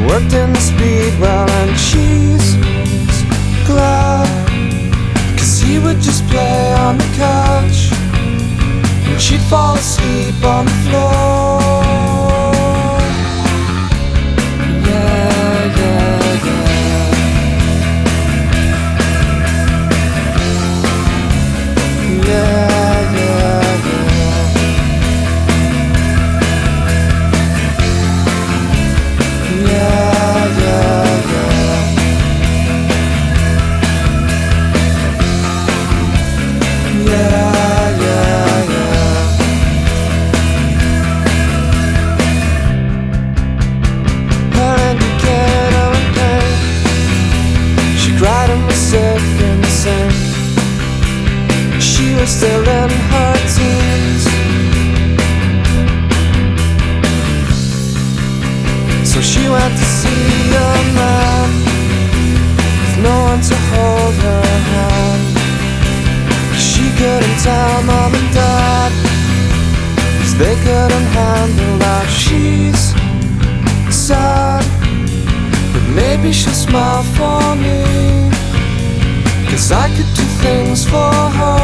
worked in the Speedwell, and she's glad, 'cause he would just play on the couch and she'd fall asleep on the floor. Yeah, yeah, yeah. Yeah, yeah, yeah. Yeah, yeah, yeah. Yeah, yeah, yeah. Her indicator and pain, she cried and was sick in the sink. She was still in her teens, so she went to see a man with no one to hold her hand. She couldn't tell mom and dad, 'cause they couldn't handle that. She's sad, but maybe she'll smile for me, 'cause I could do things for her